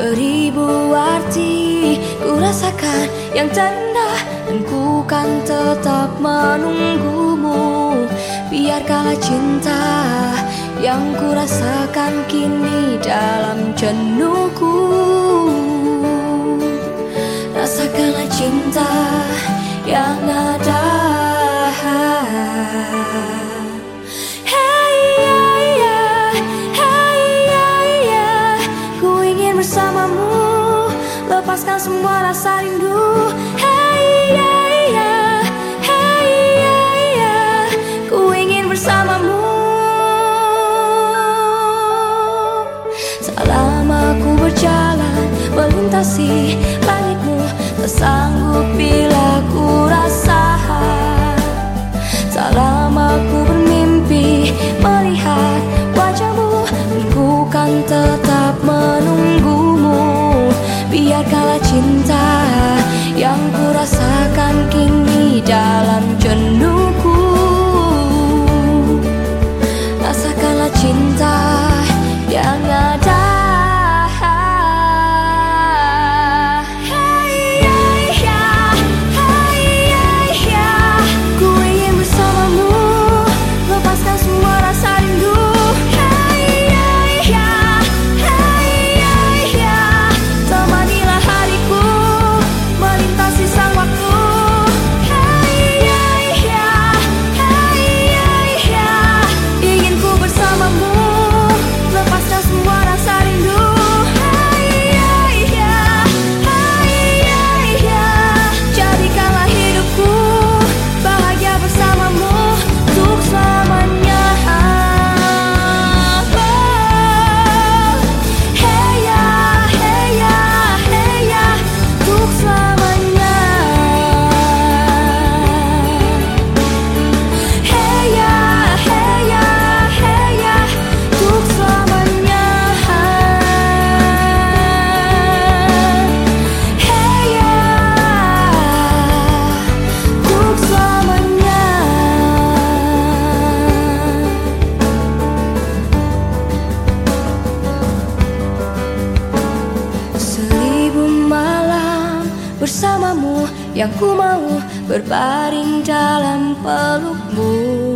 beribu arti ku rasakan yang terendah, dan ku kan tetap menunggumu. Biarkanlah cinta yang ku rasakan kini dalam jenuhku. Rasakanlah cinta yang ada. Hey ya, hey ya, ku ingin bersamamu, lepaskan semua rasa rindu. Hey ya, hey ya, ku ingin bersamamu. Selama ku berjalan melintasi langitmu, tak sanggup bila ku rasa. Selama ku bermimpi melihat wajahmu, ku kan tetap menunggumu. Biarkanlah cinta yang ku rasakan kini dalam jenuhku. Rasakanlah cinta yang ada. Bersamamu yang ku mau berbaring dalam pelukmu.